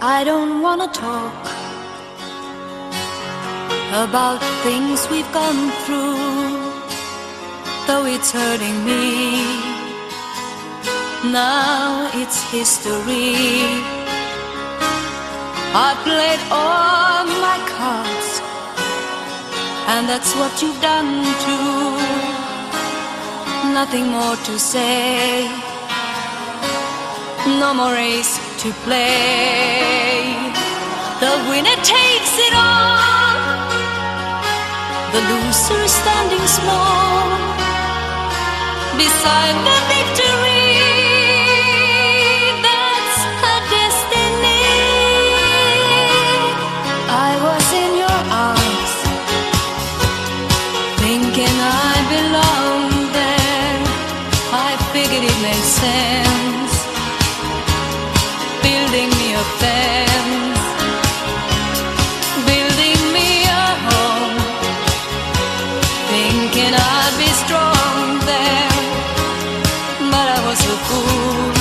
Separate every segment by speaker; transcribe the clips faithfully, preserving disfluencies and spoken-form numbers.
Speaker 1: I don't wanna talk about things we've gone through, though it's hurting me. Now it's history. I played all my cards, and that's what you've done too. Nothing more to say, no more race to play. The winner takes it all, the loser standing small beside the victory. That's her destiny. I was in your arms, thinking I belonged there. I figured it made sense, building me a fence, building me a home, thinking I'd be strong there. But I was a fool,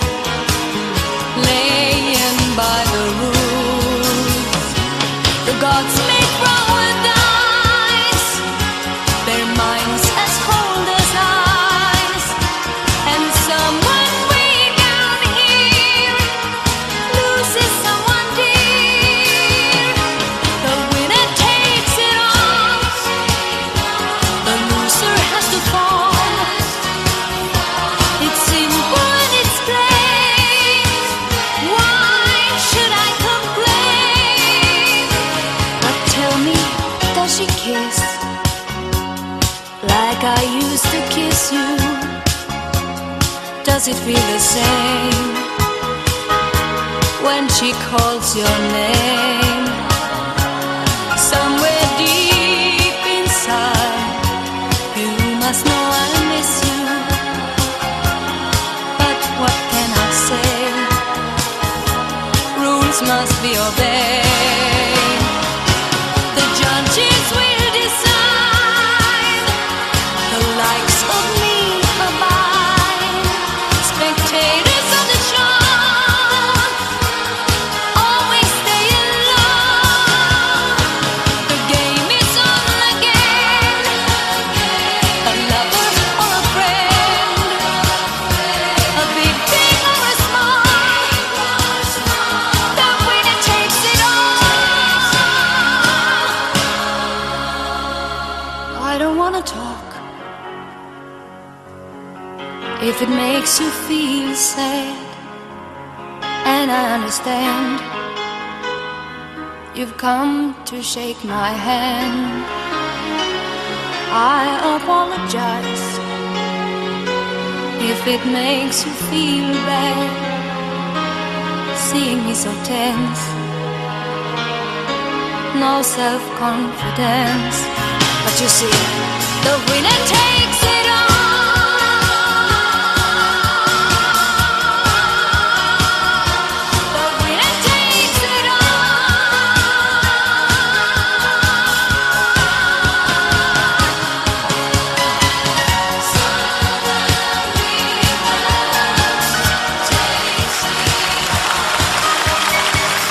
Speaker 1: laying by the rules. The gods make wrong with dice, their minds as cold as ice, and someone way down here loses someone dear. The winner takes it all, the loser has to fall. It's simple and it's plain. Why should I complain? But tell me, does she kiss like I used to kiss you? Does it feel the same when she calls your name? Somewhere deep inside, you must know I miss you. But what can I say? Rules must be obeyed. The judges will decide, the likes of me abide. Spectators of the show always stay alone. The game is on again, a lover or a friend, a big thing or a small, the winner takes it all. I don't wanna talk if it makes you feel sad, and I understand. You've come to shake my hand. I apologize if it makes you feel bad, seeing me so tense, no self-confidence. But you see, the winner takes